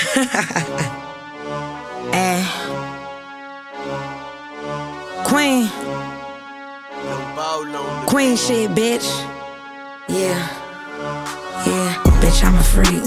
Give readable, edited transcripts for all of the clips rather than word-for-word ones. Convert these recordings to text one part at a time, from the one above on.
And Queen shit, bitch. Yeah, bitch, I'm a freak.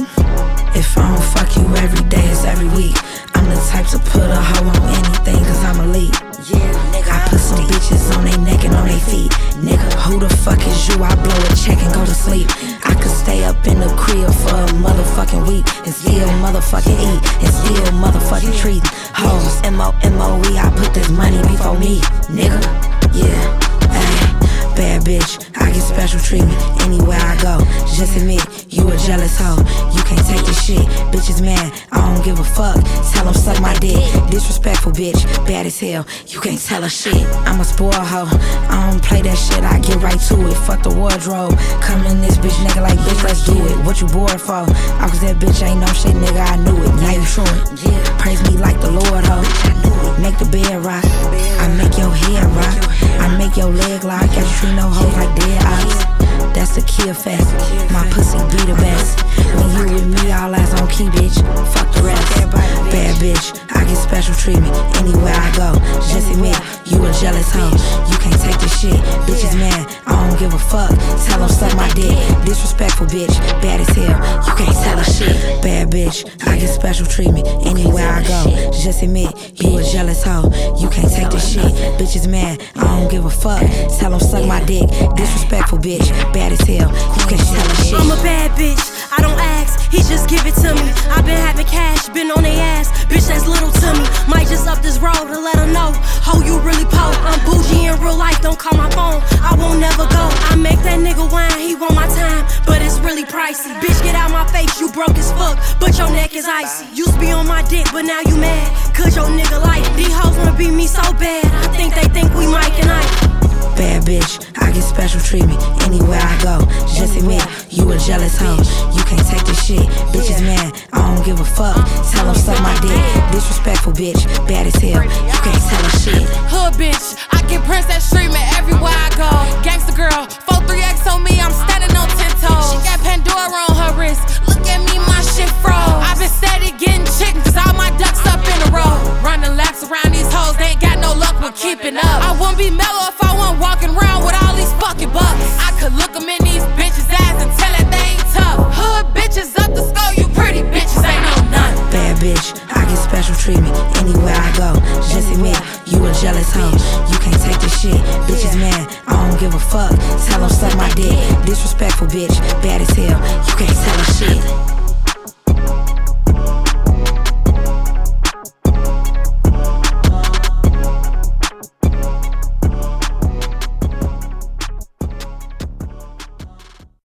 If I don't fuck you every day, it's every week. I'm the type to put a hoe on anything, cause I'm elite. Yeah, nigga, I put some bitches on they neck and on they feet. Nigga, who the fuck is you? I blow a check and go to sleep. I could stay up in the crib for a motherfucking week and still motherfucking eat and still motherfucking treat hoes. M-O-M-O-E, I put this money before me, nigga. Yeah, ayy. Bad bitch, I get special treatment anywhere I go. Just admit, you a jealous hoe. You can't take this shit. Bitches mad, I don't give a fuck. Tell them suck my dick. Disrespectful bitch, bad as hell. You can't tell her shit. I'm a spoiled hoe. I don't play that shit, I get right to it. Fuck the wardrobe. Come in this bitch nigga like bitch, let's do it. What you bored for? I was that bitch, ain't no shit nigga, I knew it. Now you truant. Praise me like the Lord hoe. Make the bed rock. I make your head rock. I make your leg lock. Got you treat no hoes like dead eyes. That's the key effect. My pussy be the best. When you with me, all eyes on key, bitch. Fuck the rest. Bad bitch, I get special treatment anywhere I go. Just admit, you a jealous hoe. You can't take this shit. Bitches mad, I don't give a fuck. Tell them suck my dick. Disrespectful bitch, bad as hell. You can't tell her shit. Bad bitch, I get special treatment anywhere I go. Just admit, you a jealous hoe. You can't take this shit. Bitches mad, I don't give a fuck. Tell them suck my dick. Disrespectful bitch, bad as hell. You can't tell her shit. I'm a bad bitch, I don't ask, he just give it to me. I been having cash, been on they ass, bitch that's little to me. Might just up this road to let her know how you really po. I'm bougie in real life, don't call my phone, I won't never go. I make that nigga whine, he want my time, but it's really pricey. Bitch get out my face, you broke as fuck, but your neck is icy. Used to be on my dick, but now you mad, cause your nigga like it. These hoes wanna be me so bad, I think they think we Mike and Ike. Bad bitch, I get special treatment anywhere I go. Just admit, you a jealous hoe. You can't take this shit. Bitches mad, I don't give a fuck. Tell them suck my dick. Disrespectful bitch, bad as hell. You can't tell her shit. Hood bitch, I get princess treatment everywhere I go. Gangsta girl, 4-3X on me, I'm standing on 10 toes. She got Pandora on her wrist. Look at me, my shit froze. I been steady getting chicken, cause all my ducks up in a row. Running laps around these hoes, they ain't got no luck with keeping up. I wouldn't be mellow if I wasn't walking around with all these fucking bucks. I could look them in these bitches' eyes and tell that they ain't tough. Hood bitches up the skull, you pretty bitches ain't no none. Bad bitch, I get special treatment anywhere I go. Just admit, you a jealous hoe. You can't take this shit. Bitches mad, I don't give a fuck. Tell them suck my dick. Disrespectful bitch,